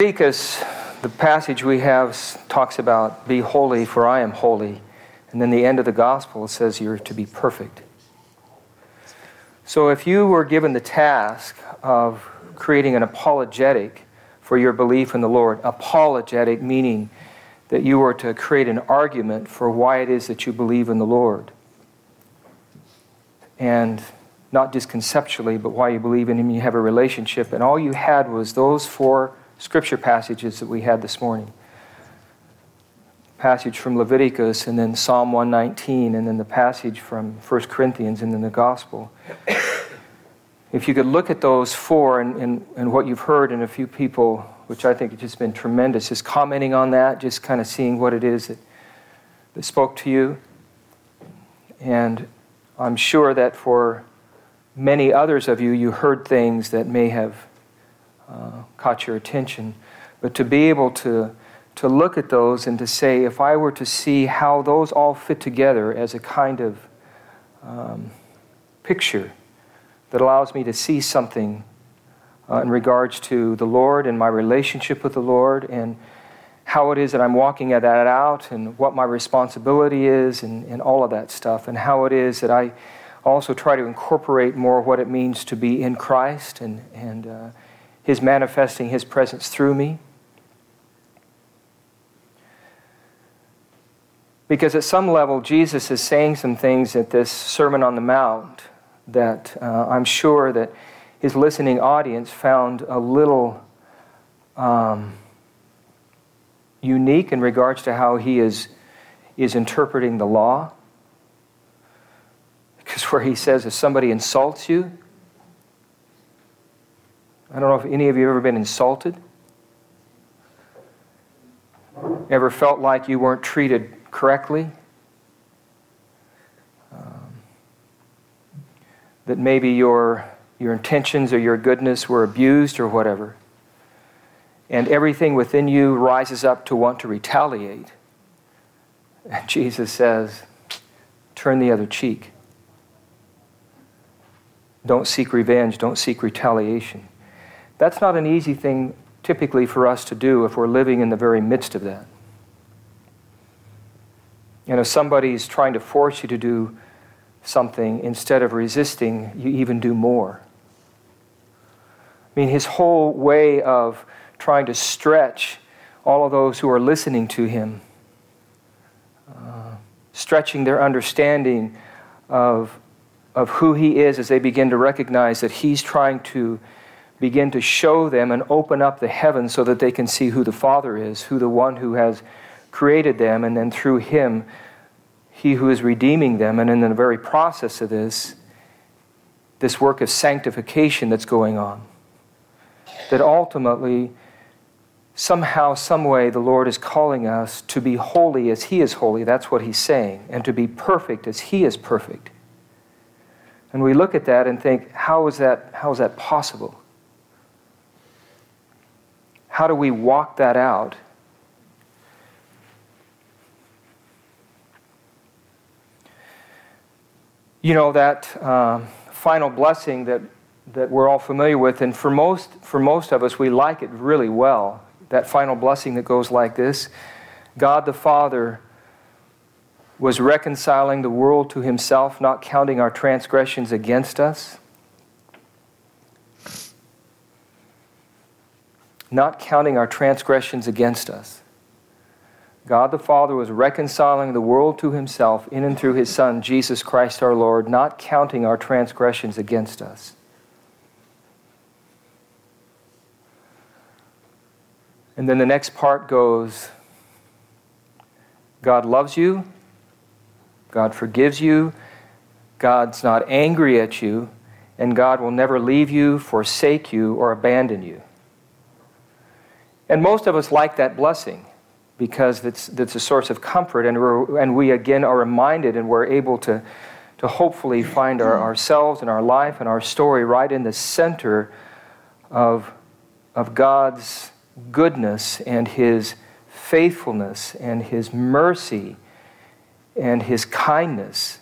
Leviticus, the passage we have talks about, be holy for I am holy. And then the end of the gospel says you're to be perfect. So if you were given the task of creating an apologetic for your belief in the Lord, apologetic meaning that you were to create an argument for why it is that you believe in the Lord. And not just conceptually, but why you believe in Him, you have a relationship. And all you had was those 4 scripture passages that we had this morning. Passage from Leviticus, and then Psalm 119, and then the passage from 1 Corinthians, and then the gospel. If you could look at those 4 and what you've heard, and a few people, which I think have just been tremendous, just commenting on that, just kind of seeing what it is that spoke to you. And I'm sure that for many others of you, you heard things that may have caught your attention. But to be able to look at those and to say, if I were to see how those all fit together as a kind of picture that allows me to see something in regards to the Lord and my relationship with the Lord and how it is that I'm walking that out and what my responsibility is and all of that stuff, and how it is that I also try to incorporate more what it means to be in Christ and His manifesting His presence through me. Because at some level, Jesus is saying some things at this Sermon on the Mount that I'm sure that His listening audience found a little unique in regards to how He is interpreting the law. Because where He says, if somebody insults you, I don't know if any of you have ever been insulted. Ever felt like you weren't treated correctly? That maybe your intentions or your goodness were abused or whatever. And everything within you rises up to want to retaliate. And Jesus says, turn the other cheek. Don't seek revenge. Don't seek retaliation. That's not an easy thing typically for us to do if we're living in the very midst of that. And if somebody's trying to force you to do something, instead of resisting, you even do more. I mean, His whole way of trying to stretch all of those who are listening to Him, stretching their understanding of who He is as they begin to recognize that He's trying to begin to show them and open up the heavens so that they can see who the Father is, who the one who has created them, and then through Him, He who is redeeming them. And in the very process of this work of sanctification that's going on, that ultimately, somehow, some way, the Lord is calling us to be holy as He is holy. That's what He's saying. And to be perfect as He is perfect. And we look at that and think, how is that possible? How do we walk that out? You know, that final blessing that we're all familiar with, and for most of us, we like it really well. That final blessing that goes like this: God the Father was reconciling the world to Himself, not counting our transgressions against us. Not counting our transgressions against us. God the Father was reconciling the world to Himself in and through His Son, Jesus Christ our Lord, not counting our transgressions against us. And then the next part goes, God loves you, God forgives you, God's not angry at you, and God will never leave you, forsake you, or abandon you. And most of us like that blessing because that's a source of comfort, and we again are reminded, and we're able to hopefully find ourselves and our life and our story right in the center of God's goodness and His faithfulness and His mercy and His kindness.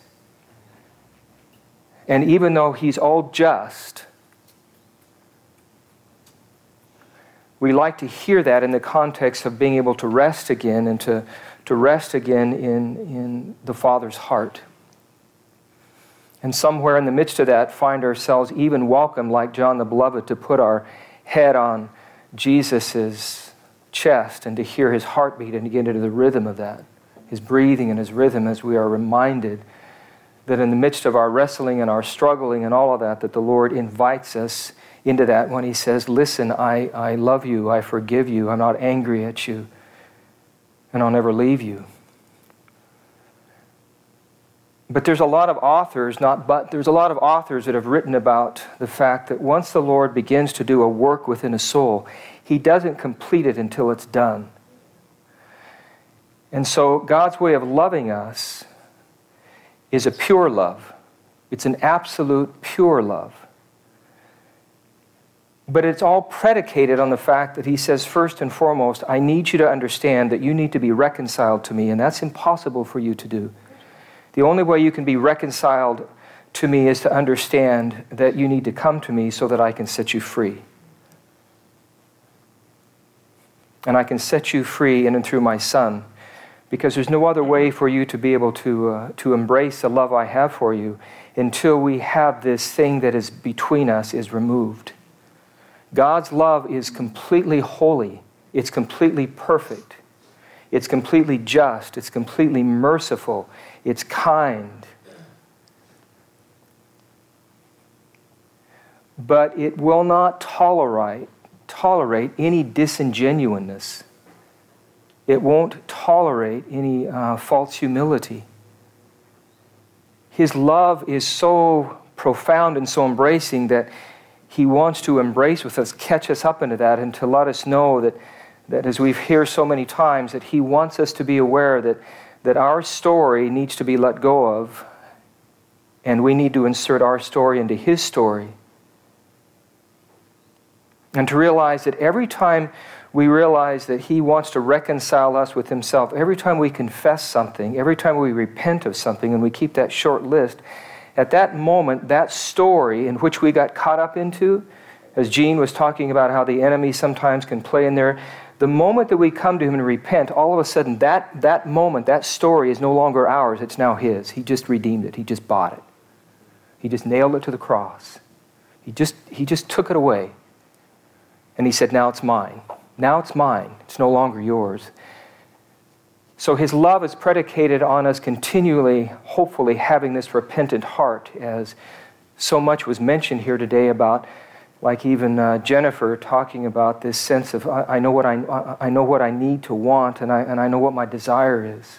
And even though He's all just, we like to hear that in the context of being able to rest again and to rest again in the Father's heart. And somewhere in the midst of that, find ourselves even welcome, like John the Beloved, to put our head on Jesus' chest and to hear his heartbeat and to get into the rhythm of that, his breathing and his rhythm, as we are reminded that in the midst of our wrestling and our struggling and all of that, that the Lord invites us into that when he says, listen, I love you, I forgive you, I'm not angry at you, and I'll never leave you. But there's a lot of authors that have written about the fact that once the Lord begins to do a work within a soul, he doesn't complete it until it's done. And so God's way of loving us is a pure love. It's an absolute pure love. But it's all predicated on the fact that he says, first and foremost, I need you to understand that you need to be reconciled to me, and that's impossible for you to do. The only way you can be reconciled to me is to understand that you need to come to me so that I can set you free. And I can set you free in and through my Son, because there's no other way for you to be able to embrace the love I have for you until we have this thing that is between us is removed. God's love is completely holy. It's completely perfect. It's completely just. It's completely merciful. It's kind. But it will not tolerate any disingenuousness. It won't tolerate any false humility. His love is so profound and so embracing that he wants to embrace with us, catch us up into that, and to let us know that as we've heard so many times, that he wants us to be aware that our story needs to be let go of, and we need to insert our story into his story. And to realize that every time we realize that he wants to reconcile us with himself, every time we confess something, every time we repent of something, and we keep that short list, at that moment, that story in which we got caught up into, as Gene was talking about how the enemy sometimes can play in there, the moment that we come to him and repent, all of a sudden that moment, that story is no longer ours, it's now his. He just redeemed it. He just bought it. He just nailed it to the cross. He just took it away. And he said, now it's mine. Now it's mine. It's no longer yours. So his love is predicated on us continually, hopefully, having this repentant heart, as so much was mentioned here today about, like even Jennifer talking about this sense of, I know what I need to want, and I know what my desire is.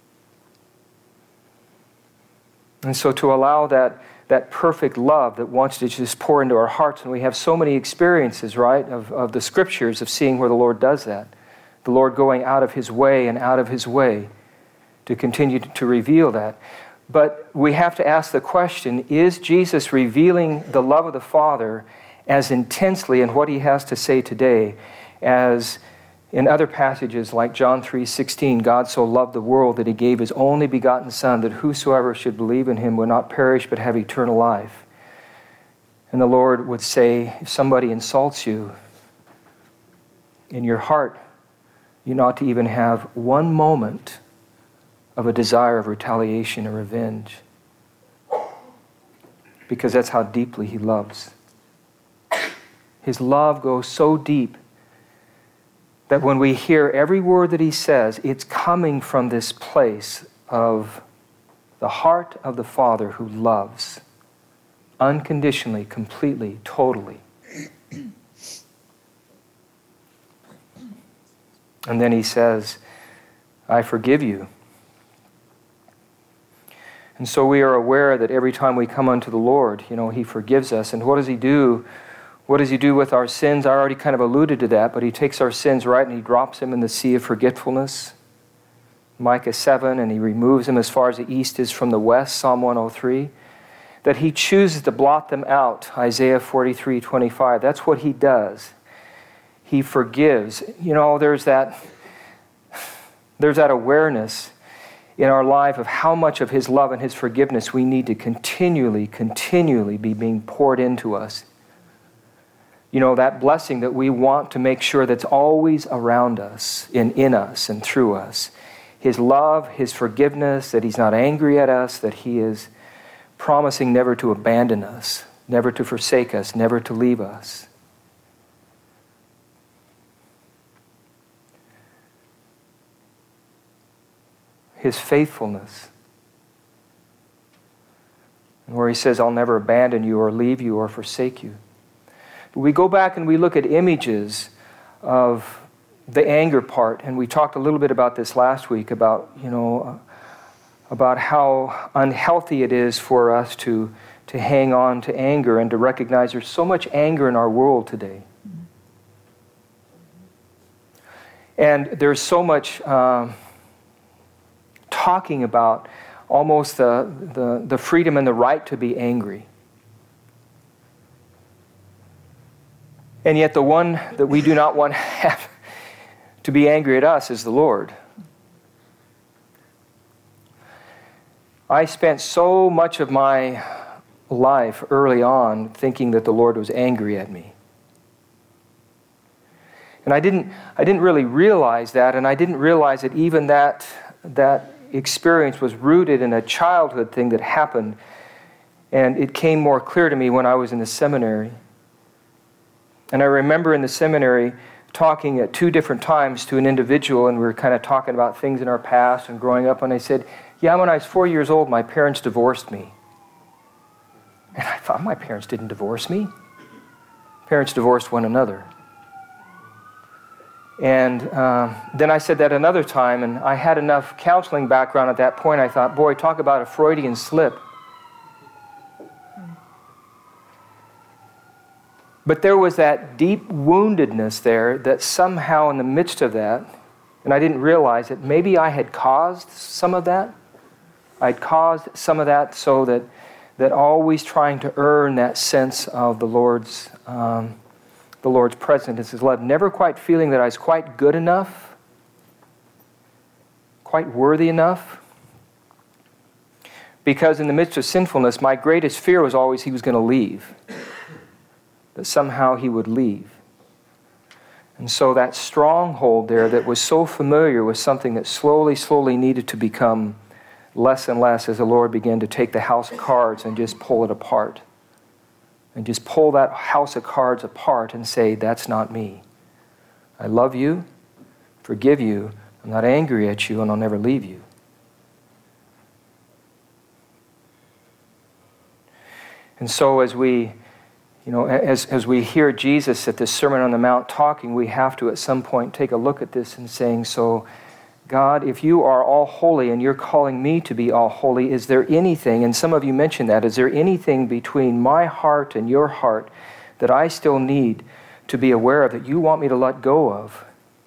And so to allow that perfect love that wants to just pour into our hearts, and we have so many experiences, right, of the scriptures of seeing where the Lord does that. The Lord going out of his way and out of his way to continue to reveal that. But we have to ask the question, is Jesus revealing the love of the Father as intensely in what he has to say today as in other passages like John 3:16, God so loved the world that he gave his only begotten Son, that whosoever should believe in him would not perish but have eternal life. And the Lord would say, if somebody insults you, in your heart, you ought to even have one moment of a desire of retaliation or revenge, because that's how deeply he loves. His love goes so deep that when we hear every word that he says, it's coming from this place of the heart of the Father who loves unconditionally, completely, totally. And then he says, I forgive you. And so we are aware that every time we come unto the Lord, he forgives us. And what does he do? What does he do with our sins? I already kind of alluded to that, but he takes our sins, right, and he drops them in the sea of forgetfulness. Micah 7, and he removes them as far as the east is from the west, Psalm 103. That he chooses to blot them out, Isaiah 43:25. That's what he does. He forgives. There's that awareness in our life of how much of his love and his forgiveness we need to continually be being poured into us. that blessing that we want to make sure that's always around us, in us and through us. His love, His forgiveness, that He's not angry at us, that He is promising never to abandon us, never to forsake us, never to leave us. His faithfulness, where He says, I'll never abandon you or leave you or forsake you. But we go back and we look at images of the anger part, and we talked a little bit about this last week, about how unhealthy it is for us to hang on to anger and to recognize there's so much anger in our world today. And there's so much talking about almost the freedom and the right to be angry. And yet the one that we do not want to have to be angry at us is the Lord. I spent so much of my life early on thinking that the Lord was angry at me. And I didn't really realize that, and I didn't realize that even that experience was rooted in a childhood thing that happened, and it came more clear to me when I was in the seminary. And I remember in the seminary talking at 2 different times to an individual, and we were kind of talking about things in our past and growing up, and I said, yeah, when I was 4 years old, my parents divorced me. And I thought, my parents didn't divorce me. Parents divorced one another. And then I said that another time, and I had enough counseling background at that point, I thought, boy, talk about a Freudian slip. But there was that deep woundedness there that somehow in the midst of that, and I didn't realize it, maybe I had caused some of that. I'd caused some of that so that always trying to earn that sense of the Lord's presence, His love, never quite feeling that I was quite good enough, quite worthy enough. Because in the midst of sinfulness, my greatest fear was always He was going to leave. That somehow He would leave. And so that stronghold there that was so familiar was something that slowly needed to become less and less as the Lord began to take the house of cards and just pull it apart. And just pull that house of cards apart and say, that's not me. I love you, forgive you, I'm not angry at you, and I'll never leave you. And so as we hear Jesus at this Sermon on the Mount talking, we have to at some point take a look at this and saying, so God, if you are all holy and you're calling me to be all holy, is there anything, and some of you mentioned that, is there anything between my heart and your heart that I still need to be aware of, that you want me to let go of?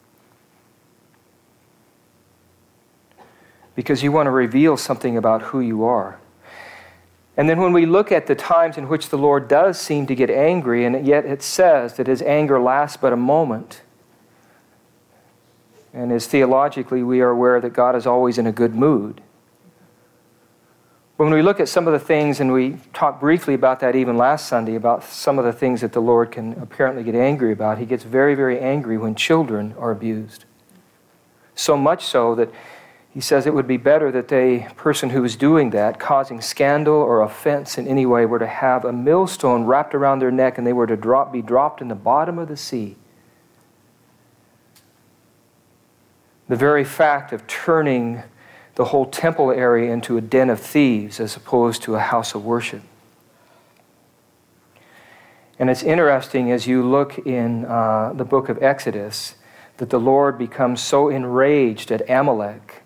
Because you want to reveal something about who you are. And then when we look at the times in which the Lord does seem to get angry, and yet it says that His anger lasts but a moment. And as theologically, we are aware that God is always in a good mood. When we look at some of the things, and we talked briefly about that even last Sunday, about some of the things that the Lord can apparently get angry about, He gets very, very angry when children are abused. So much so that He says it would be better that the person who was doing that, causing scandal or offense in any way, were to have a millstone wrapped around their neck and they were to be dropped in the bottom of the sea. The very fact of turning the whole temple area into a den of thieves as opposed to a house of worship. And it's interesting as you look in the book of Exodus that the Lord becomes so enraged at Amalek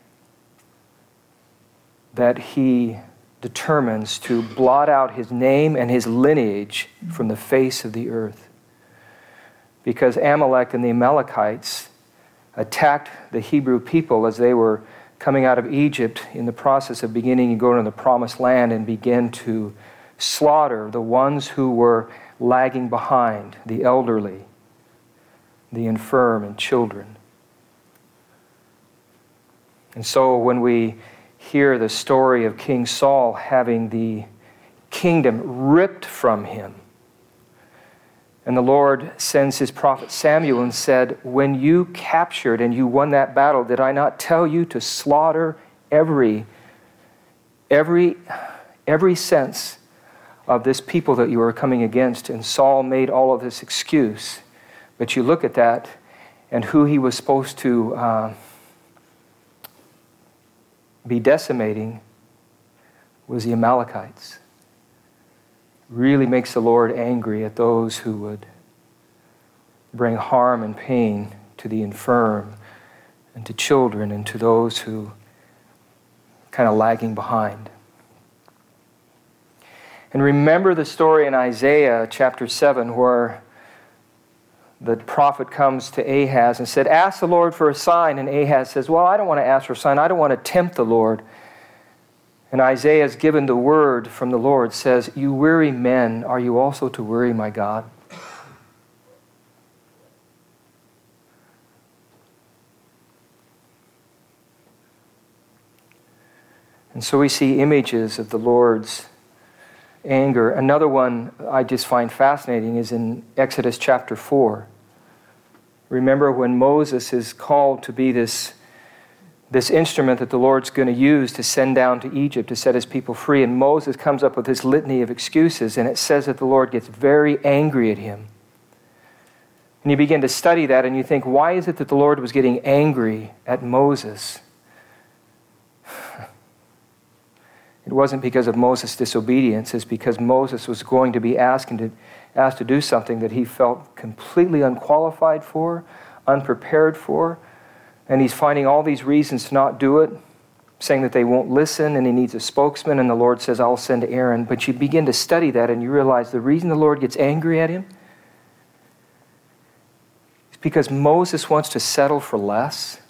that He determines to blot out his name and his lineage from the face of the earth. Because Amalek and the Amalekites attacked the Hebrew people as they were coming out of Egypt in the process of beginning to go to the promised land, and began to slaughter the ones who were lagging behind, the elderly, the infirm, and children. And so when we hear the story of King Saul having the kingdom ripped from him, And the Lord sends his prophet Samuel and said, when you captured and you won that battle, did I not tell you to slaughter every sense of this people that you are coming against? And Saul made all of this excuse. But you look at that, and who he was supposed to be decimating was the Amalekites. Really makes the Lord angry at those who would bring harm and pain to the infirm and to children and to those who kind of lagging behind. And remember the story in Isaiah chapter 7 where the prophet comes to Ahaz and said, ask the Lord for a sign. And Ahaz says, well, I don't want to ask for a sign. I don't want to tempt the Lord. And Isaiah is given the word from the Lord, says, you weary men, are you also to weary my God? And so we see images of the Lord's anger. Another one I just find fascinating is in Exodus chapter 4. Remember when Moses is called to be this instrument that the Lord's going to use to send down to Egypt to set his people free. And Moses comes up with this litany of excuses, and it says that the Lord gets very angry at him. And you begin to study that, and you think, why is it that the Lord was getting angry at Moses? It wasn't because of Moses' disobedience. It's because Moses was going to be asked to do something that he felt completely unqualified for, unprepared for. And he's finding all these reasons to not do it, saying that they won't listen, and he needs a spokesman, and the Lord says, I'll send Aaron. But you begin to study that, and you realize the reason the Lord gets angry at him is because Moses wants to settle for less.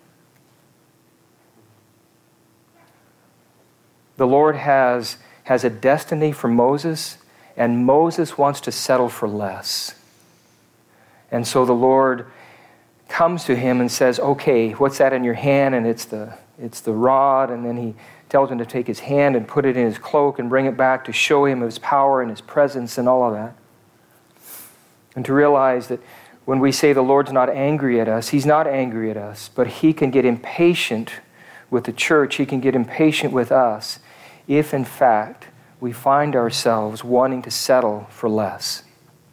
The Lord has a destiny for Moses, and Moses wants to settle for less. And so the Lord comes to him and says, okay, what's that in your hand? And it's the rod. And then he tells him to take his hand and put it in his cloak and bring it back to show him his power and his presence and all of that. And to realize that when we say the Lord's not angry at us, he's not angry at us, but he can get impatient with the church. He can get impatient with us if, in fact, we find ourselves wanting to settle for less.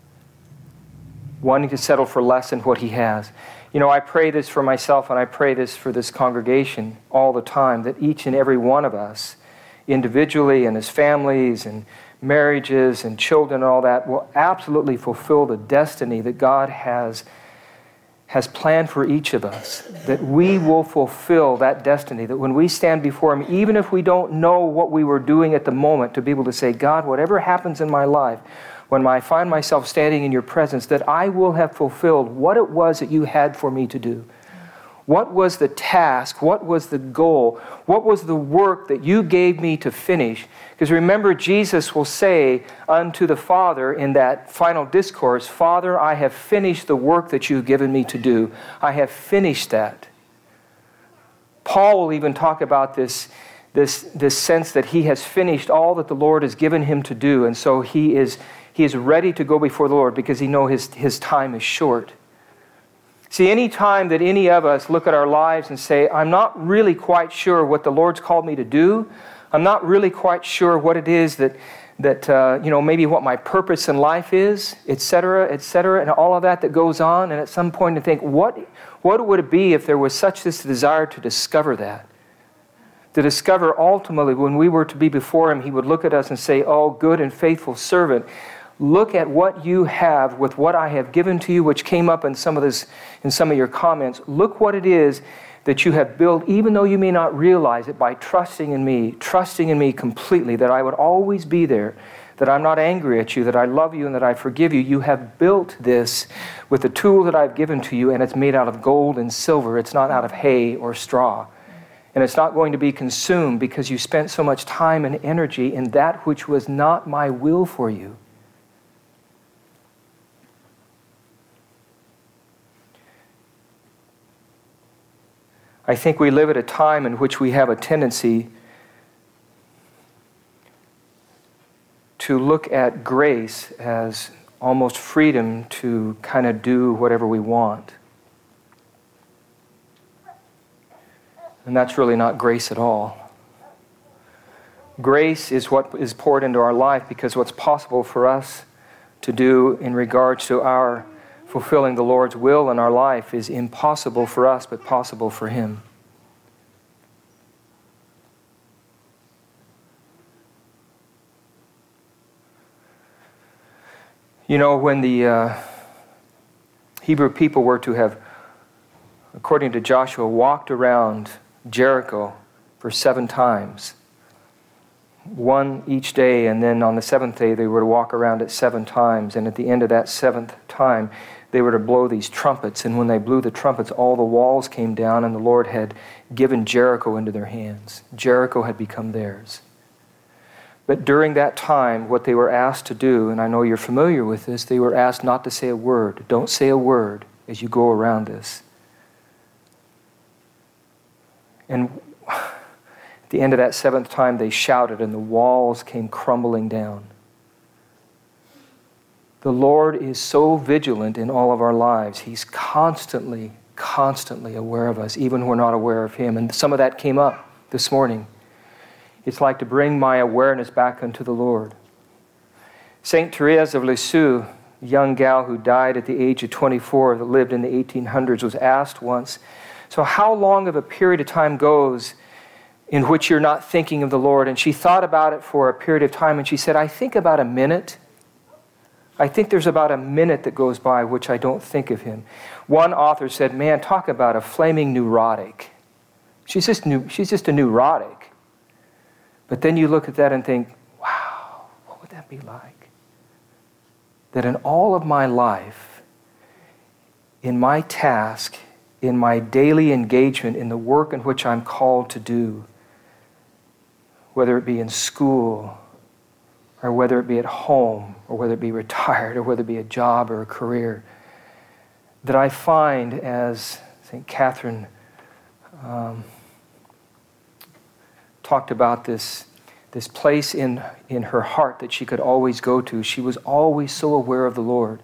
Wanting to settle for less than what he has. You know, I pray this for myself, and I pray this for this congregation all the time, that each and every one of us, individually and as families and marriages and children and all that, will absolutely fulfill the destiny that God has planned for each of us. That we will fulfill that destiny, that when we stand before him, even if we don't know what we were doing at the moment, to be able to say, God, whatever happens in my life, when I find myself standing in your presence, that I will have fulfilled what it was that you had for me to do. What was the task? What was the goal? What was the work that you gave me to finish? Because remember, Jesus will say unto the Father in that final discourse, Father, I have finished the work that you've given me to do. I have finished that. Paul will even talk about this sense that he has finished all that the Lord has given him to do. And so he is ready to go before the Lord because he knows his time is short. See, any time that any of us look at our lives and say, I'm not really quite sure what the Lord's called me to do. I'm not really quite sure what it is that maybe what my purpose in life is, et cetera, and all of that goes on. And at some point to think, what would it be if there was such this desire to discover that? To discover ultimately when we were to be before him, he would look at us and say, oh, good and faithful servant, look at what you have with what I have given to you, which came up in some of your comments. Look what it is that you have built, even though you may not realize it, by trusting in me completely, that I would always be there, that I'm not angry at you, that I love you and that I forgive you. You have built this with the tool that I've given to you, and it's made out of gold and silver. It's not out of hay or straw. And it's not going to be consumed because you spent so much time and energy in that which was not my will for you. I think we live at a time in which we have a tendency to look at grace as almost freedom to kind of do whatever we want. And that's really not grace at all. Grace is what is poured into our life because what's possible for us to do in regards to our fulfilling the Lord's will in our life is impossible for us, but possible for Him. You know, when the Hebrew people were to have, according to Joshua, walked around Jericho for 7 times, one each day, and then on the 7th day they were to walk around it 7 times, and at the end of that 7th time they were to blow these trumpets, and when they blew the trumpets all the walls came down, and the Lord had given Jericho into their hands. Jericho had become theirs. But during that time, what they were asked to do, and I know you're familiar with this, they were asked not to say a word. Don't say a word as you go around this. And at the end of that 7th time, they shouted, and the walls came crumbling down. The Lord is so vigilant in all of our lives. He's constantly aware of us, even when we're not aware of Him. And some of that came up this morning. It's like to bring my awareness back unto the Lord. Saint Therese of Lisieux, a young gal who died at the age of 24 that lived in the 1800s, was asked once, so how long of a period of time goes in which you're not thinking of the Lord? And she thought about it for a period of time, and she said, I think about a minute. I think there's about a minute that goes by which I don't think of Him. One author said, man, talk about a flaming neurotic. She's just a neurotic. But then you look at that and think, wow, what would that be like? That in all of my life, in my task, in my daily engagement, in the work in which I'm called to do, whether it be in school, or whether it be at home, or whether it be retired, or whether it be a job or a career, that I find, as St. Catherine talked about this place in her heart that she could always go to. She was always so aware of the Lord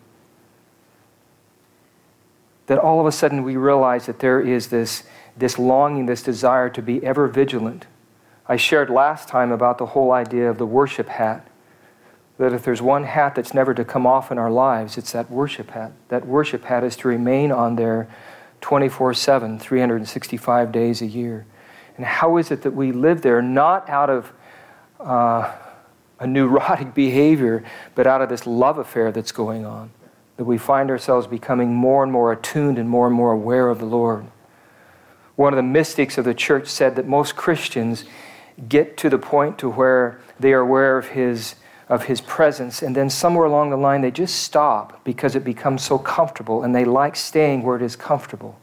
that all of a sudden we realize that there is this longing, this desire to be ever vigilant. I shared last time about the whole idea of the worship hat, that if there's one hat that's never to come off in our lives, it's that worship hat. That worship hat is to remain on there 24/7, 365 days a year. And how is it that we live there, not out of a neurotic behavior, but out of this love affair that's going on, that we find ourselves becoming more and more attuned and more aware of the Lord? One of the mystics of the church said that most Christians get to the point to where they are aware of His presence, and then somewhere along the line they just stop because it becomes so comfortable, and they like staying where it is comfortable.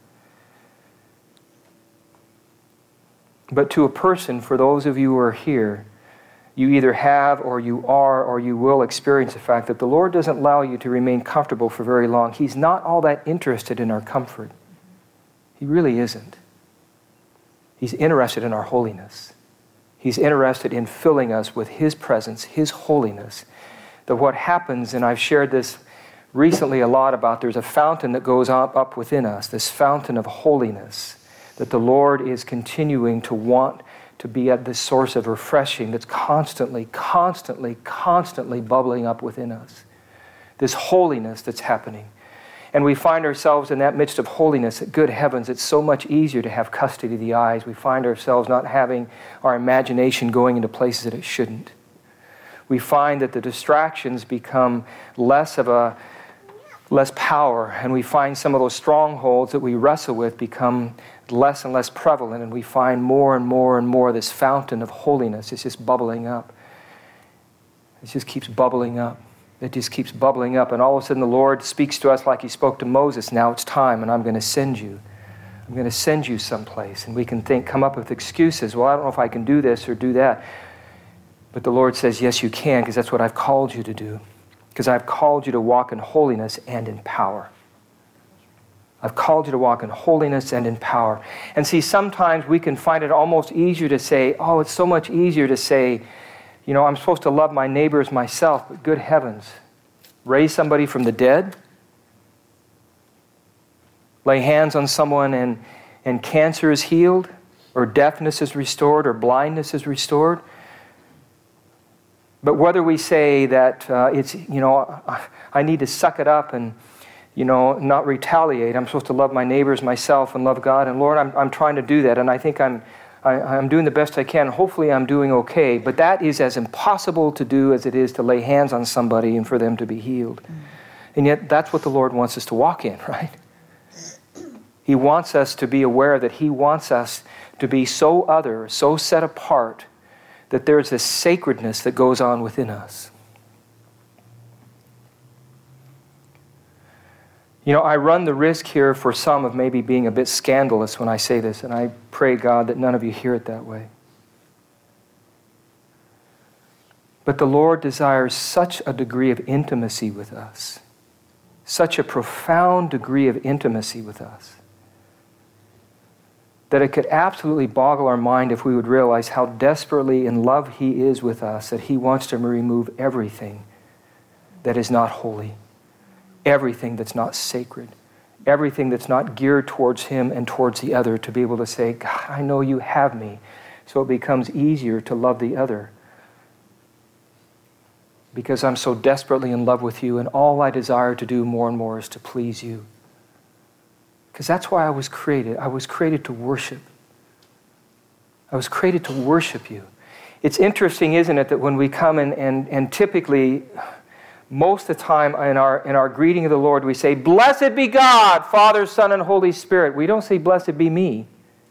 But to a person, for those of you who are here, you either have or you are or you will experience the fact that the Lord doesn't allow you to remain comfortable for very long. He's not all that interested in our comfort. He really isn't. He's interested in our holiness. He's interested in filling us with His presence, His holiness. That what happens, and I've shared this recently a lot about, there's a fountain that goes up within us, this fountain of holiness, that the Lord is continuing to want to be at this source of refreshing that's constantly bubbling up within us. This holiness that's happening. And we find ourselves in that midst of holiness, that good heavens, it's so much easier to have custody of the eyes. We find ourselves not having our imagination going into places that it shouldn't. We find that the distractions become less power, and we find some of those strongholds that we wrestle with become less and less prevalent, and we find more and more this fountain of holiness. It's just bubbling up. It just keeps bubbling up. It just keeps bubbling up, and all of a sudden the Lord speaks to us like He spoke to Moses. Now it's time, and I'm going to send you. I'm going to send you someplace. And we can come up with excuses. Well, I don't know if I can do this or do that. But the Lord says, yes, you can, because that's what I've called you to do. Because I've called you to walk in holiness and in power. I've called you to walk in holiness and in power. And see, sometimes we can find it almost easier to say, oh, it's so much easier to say, you know, I'm supposed to love my neighbor as myself, but good heavens, raise somebody from the dead, lay hands on someone and cancer is healed, or deafness is restored, or blindness is restored. But whether we say that I need to suck it up and, not retaliate. I'm supposed to love my neighbors, myself, and love God. And Lord, I'm trying to do that, and I think I'm doing the best I can. Hopefully I'm doing okay. But that is as impossible to do as it is to lay hands on somebody and for them to be healed. And yet that's what the Lord wants us to walk in, right? He wants us to be aware that He wants us to be so other, so set apart, that there's this sacredness that goes on within us. I run the risk here for some of maybe being a bit scandalous when I say this, and I pray, God, that none of you hear it that way. But the Lord desires such a degree of intimacy with us, such a profound degree of intimacy with us, that it could absolutely boggle our mind if we would realize how desperately in love He is with us, that He wants to remove everything that is not holy, everything that's not sacred, everything that's not geared towards Him and towards the other, to be able to say, God, I know You have me, so it becomes easier to love the other because I'm so desperately in love with You, and all I desire to do more and more is to please You. Because that's why I was created. I was created to worship. I was created to worship You. It's interesting, isn't it, that when we come and typically, most of the time in our greeting of the Lord, we say, "Blessed be God, Father, Son, and Holy Spirit." We don't say, "Blessed be me."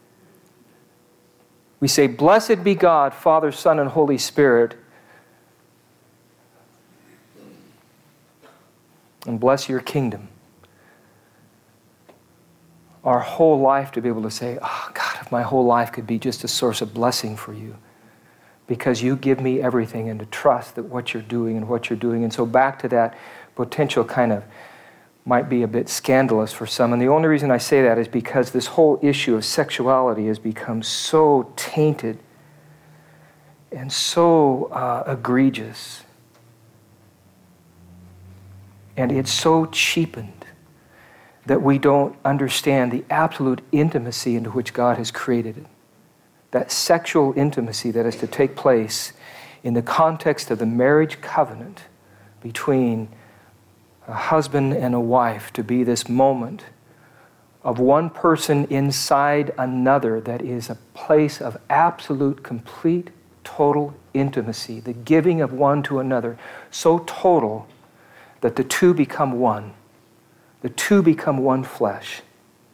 We say, "Blessed be God, Father, Son, and Holy Spirit, and bless Your kingdom." Our whole life to be able to say, "Oh God, if my whole life could be just a source of blessing for You, because You give me everything," and to trust that what You're doing and what You're doing. And so back to that potential kind of might be a bit scandalous for some. And the only reason I say that is because this whole issue of sexuality has become so tainted and so egregious. And it's so cheapened that we don't understand the absolute intimacy into which God has created it. That sexual intimacy that is to take place in the context of the marriage covenant between a husband and a wife, to be this moment of one person inside another that is a place of absolute, complete, total intimacy, the giving of one to another, so total that the two become one. The two become one flesh.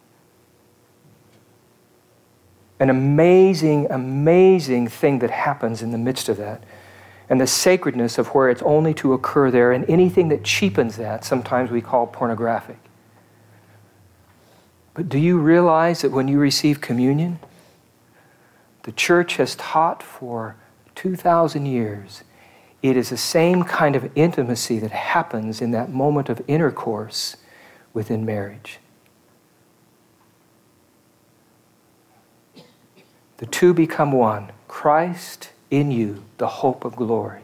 An amazing, amazing thing that happens in the midst of that. And the sacredness of where it's only to occur there, and anything that cheapens that, sometimes we call pornographic. But do you realize that when you receive communion, the church has taught for 2,000 years, it is the same kind of intimacy that happens in that moment of intercourse within marriage. The two become one. Christ in you, the hope of glory.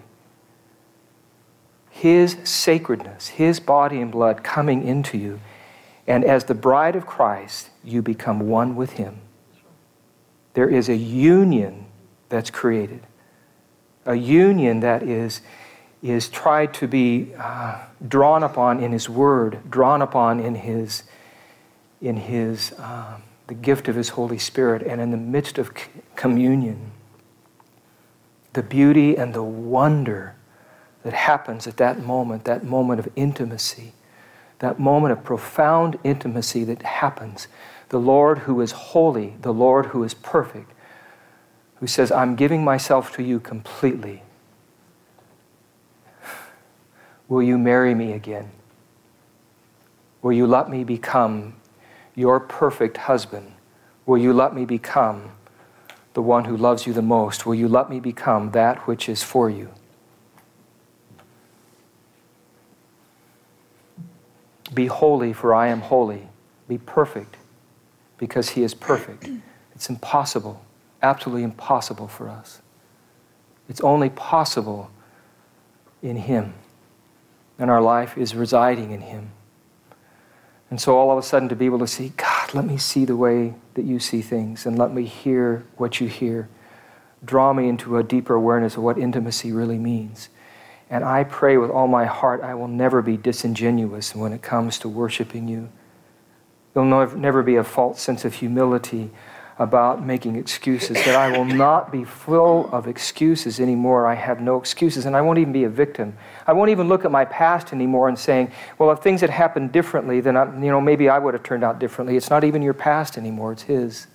His sacredness, His body and blood coming into you. And as the bride of Christ, you become one with Him. There is a union that's created. A union that is tried to be drawn upon in His Word, drawn upon in His the gift of His Holy Spirit, and in the midst of communion, the beauty and the wonder that happens at that moment of intimacy, that moment of profound intimacy that happens. The Lord who is holy, the Lord who is perfect, who says, "I'm giving myself to You completely. Will you marry me again? Will you let me become Your perfect husband? Will you let me become the one who loves You the most? Will you let me become that which is for You?" Be holy, for I am holy. Be perfect, because He is perfect. It's impossible, absolutely impossible for us. It's only possible in Him. and our life is residing in Him. And so all of a sudden to be able to see, God, let me see the way that you see things, and let me hear what you hear. Draw me into a deeper awareness of what intimacy really means. And I pray with all my heart I will never be disingenuous when it comes to worshiping you. There'll never be a false sense of humility about making excuses, that I will not be full of excuses anymore. I have no excuses, and I won't even be a victim. I won't even look at my past anymore and saying, well, if things had happened differently, then maybe I would have turned out differently. It's not even your past anymore, it's His.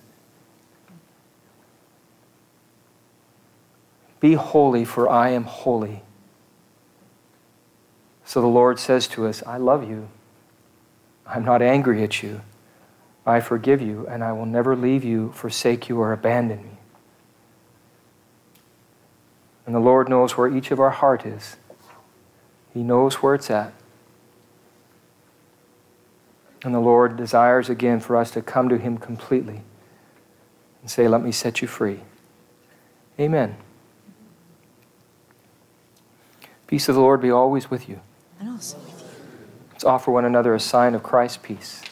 Be holy, for I am holy. So the Lord says to us, I love you. I'm not angry at you. I forgive you, and I will never leave you, forsake you, or abandon me. And the Lord knows where each of our heart is. He knows where it's at. And the Lord desires again for us to come to Him completely and say, let me set you free. Amen. Peace of the Lord be always with you. And also with you. Let's offer one another a sign of Christ's peace.